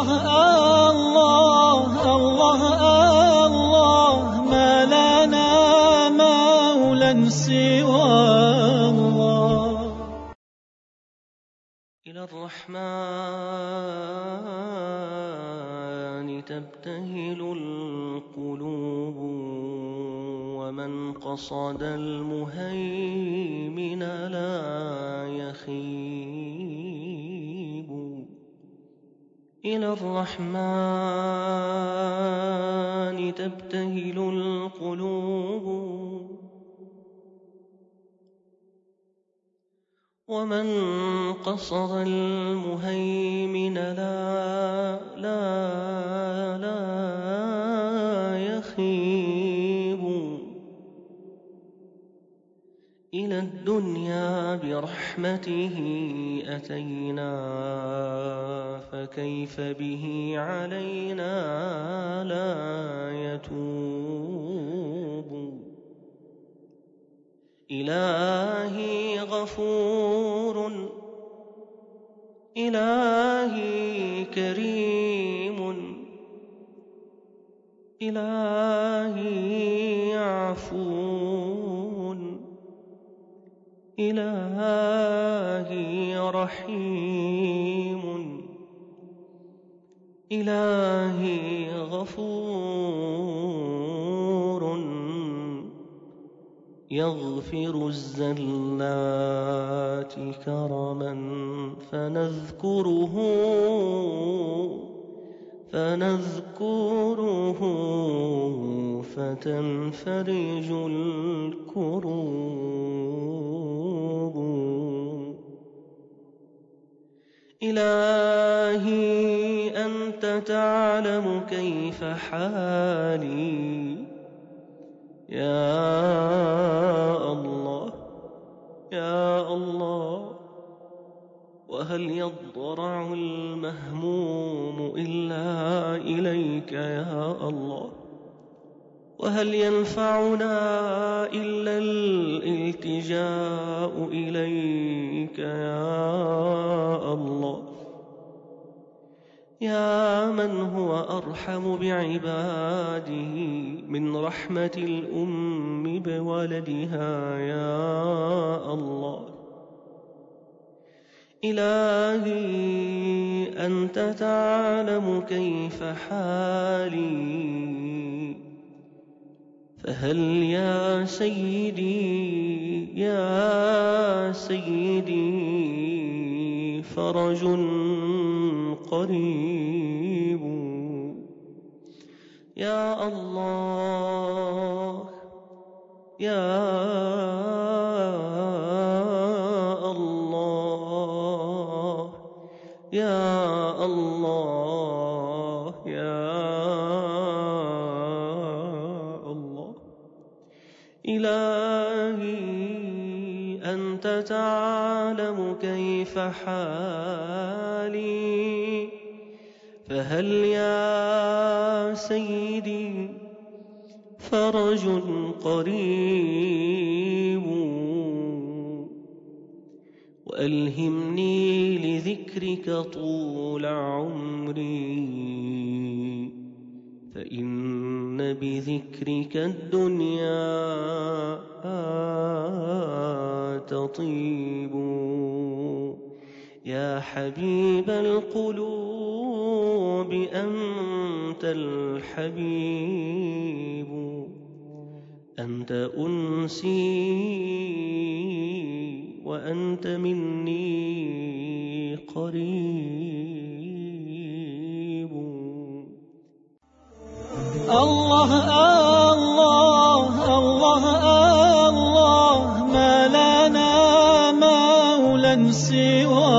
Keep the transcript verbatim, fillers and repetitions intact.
الله الله الله الله ما لنا مولا سوى الله. إلى الرحمن تبتهل القلوب ومن قصد المهيمن لا يخيب. إلى الرحمن تبتهل القلوب ومن قصد المهيمن لا لا لا يخيب. إلى الدنيا برحمته أتينا فكيف به علينا لا يتوب. إلهي غفور إلهي كريم إلهي عفو إلهي رحيم إلهي غفور يغفر الزلات كرما فنذكره فنذكره فتنفرج الكروب. إلهي أنت تعلم كيف حالي يا الله يا الله. وهل يضرع المهموم إلا إليك يا الله. وهل ينفعنا إلا الالتجاء إليك يا الله. يا من هو أرحم بعباده من رحمة الأم بولدها يا الله. إلهي أنت تعلم كيف حالي فهل يا سيدي يا سيدي فرج قريب. يا الله يا الله يا الله يا الله. إلهي أنت تعلم كيف حالي فهل يا سيدي فرج قريب. وألهمني لذكرك طول عمري فإن بذكرك الدنيا تطيب. يا حبيب القلوب أنت الحبيب أنت أنسي وأنت مني قريب. الله الله الله الله ما لنا مولا سوى